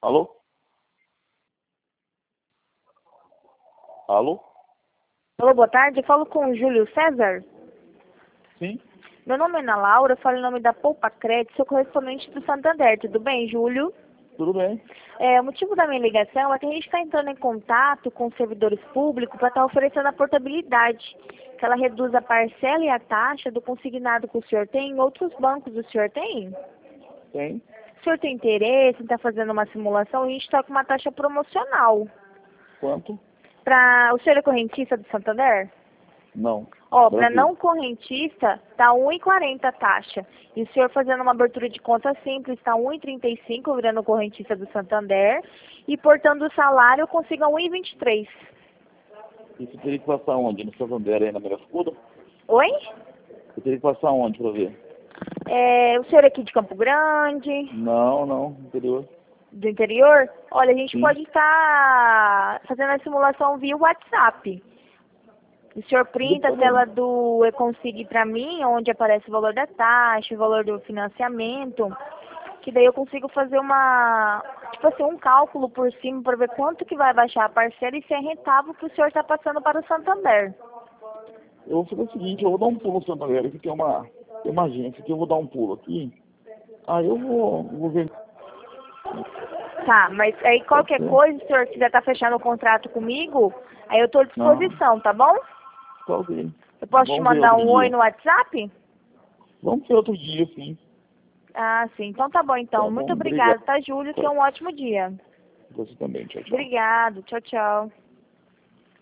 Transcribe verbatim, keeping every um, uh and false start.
Alô? Alô? Alô, boa tarde. Eu falo com o Júlio César. Sim? Meu nome é Ana Laura, eu falo em nome da Poupa Crédito, sou correspondente do Santander. Tudo bem, Júlio? Tudo bem? É, o motivo da minha ligação é que a gente está entrando em contato com os servidores públicos para estar oferecendo a portabilidade, que ela reduz a parcela e a taxa do consignado que o senhor tem em outros bancos. O senhor tem? Tem. O senhor tem interesse em estar fazendo uma simulação? A gente está com uma taxa promocional. Quanto? Pra... O senhor é correntista do Santander? Não. Ó, para Brasil. não correntista, tá um real e quarenta a taxa. E o senhor fazendo uma abertura de conta simples, tá um real e trinta e cinco, virando correntista do Santander. E portando o salário, consiga um real e vinte e três. E você teria que passar onde? No Santander aí na Mirafuda? Oi? Você teria que passar onde pra ver? É, o senhor é aqui de Campo Grande, Não, não. Interior. do interior? Olha, a gente Sim. pode estar fazendo a simulação via WhatsApp. O senhor printa a Depois eu- tela do E-Consig para mim, onde aparece o valor da taxa, o valor do financiamento, que daí eu consigo fazer uma, tipo assim, um cálculo por cima para ver quanto que vai baixar a parcela e se é rentável que o senhor está passando para o Santander. Eu vou fazer o seguinte, eu vou dar um pulo no Santander, aqui tem uma, tem uma agência aqui, eu vou dar um pulo aqui. Aí eu vou, vou ver. Tá, mas aí Pode qualquer ser? coisa, se o senhor quiser estar fechando o contrato comigo, aí eu estou à Não. disposição, tá bom? Tá ok. Eu posso te Vamos ver mandar outro um oi dia. no WhatsApp? Vamos ver outro dia, sim. Ah, sim. Então tá bom, Tá então. Muito bom? obrigada, Obrigado. tá, Júlio? Tenha um ótimo dia. Você também. Tchau, tchau. Obrigado. Tchau, tchau.